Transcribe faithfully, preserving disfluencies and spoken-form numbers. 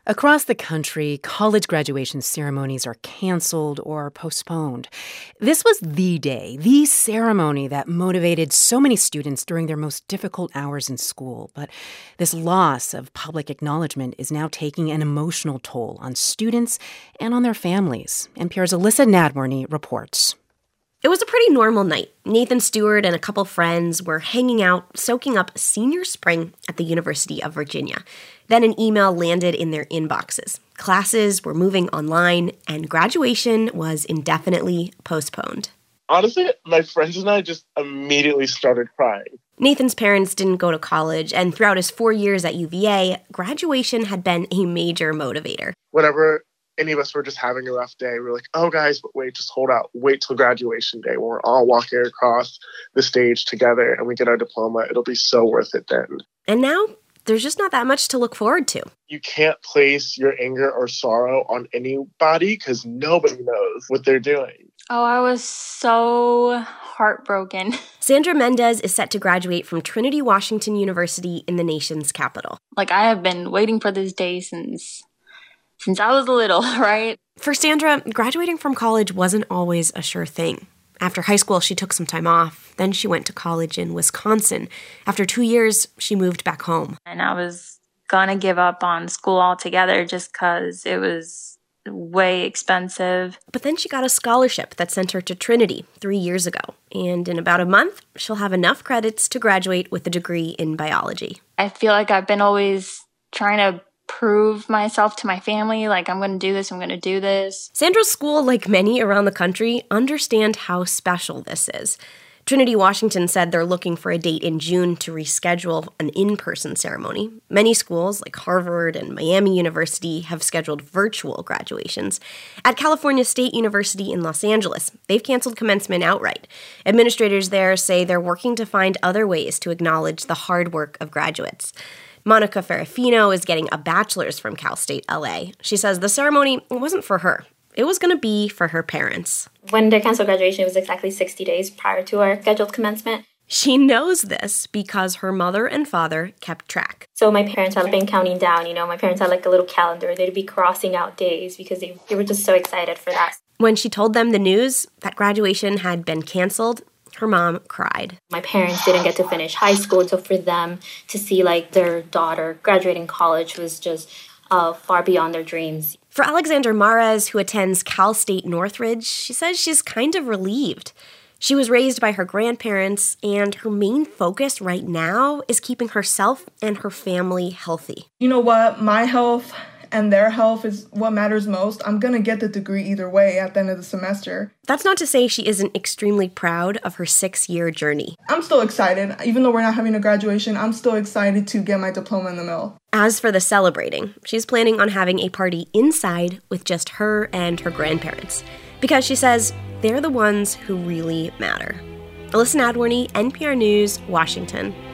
Across the country, college graduation ceremonies are canceled or postponed. This was the day, the ceremony that motivated so many students during their most difficult hours in school. But this loss of public acknowledgement is now taking an emotional toll on students and on their families. N P R's Alyssa Nadworny reports. It was a pretty normal night. Nathan Stewart and a couple friends were hanging out, soaking up senior spring at the University of Virginia. Then an email landed in their inboxes. Classes were moving online, and graduation was indefinitely postponed. Honestly, my friends and I just immediately started crying. Nathan's parents didn't go to college, and throughout his four years at U V A, graduation had been a major motivator. Whenever any of us were just having a rough day, we were like, oh, guys, but wait, just hold out. Wait till graduation day when we're all walking across the stage together and we get our diploma. It'll be so worth it then. And now, there's just not that much to look forward to. You can't place your anger or sorrow on anybody because nobody knows what they're doing. Oh, I was so heartbroken. Sandra Mendez is set to graduate from Trinity Washington University in the nation's capital. Like, I have been waiting for this day since... Since I was little, right? For Sandra, graduating from college wasn't always a sure thing. After high school, she took some time off. Then she went to college in Wisconsin. After two years, she moved back home. And I was gonna give up on school altogether just because it was way expensive. But then she got a scholarship that sent her to Trinity three years ago. And in about a month, she'll have enough credits to graduate with a degree in biology. I feel like I've been always trying to prove myself to my family, like I'm going to do this, I'm going to do this. Sandra's school, like many around the country, understand how special this is. Trinity Washington said they're looking for a date in June to reschedule an in-person ceremony. Many schools, like Harvard and Miami University, have scheduled virtual graduations. At California State University in Los Angeles, they've canceled commencement outright. Administrators there say they're working to find other ways to acknowledge the hard work of graduates. Monica Ferrafino is getting a bachelor's from Cal State L A. She says the ceremony wasn't for her. It was going to be for her parents. When they canceled graduation, it was exactly sixty days prior to our scheduled commencement. She knows this because her mother and father kept track. So my parents had been counting down, you know, my parents had like a little calendar. They'd be crossing out days because they, they were just so excited for that. When she told them the news that graduation had been canceled, her mom cried. My parents didn't get to finish high school, so for them to see like their daughter graduating college was just uh, far beyond their dreams. For Alexander Mares, who attends Cal State Northridge, she says she's kind of relieved. She was raised by her grandparents, and her main focus right now is keeping herself and her family healthy. You know what? My health and their health is what matters most. I'm going to get the degree either way at the end of the semester. That's not to say she isn't extremely proud of her six-year journey. I'm still excited. Even though we're not having a graduation, I'm still excited to get my diploma in the mail. As for the celebrating, she's planning on having a party inside with just her and her grandparents. Because she says they're the ones who really matter. Alyssa Nadworny, N P R News, Washington.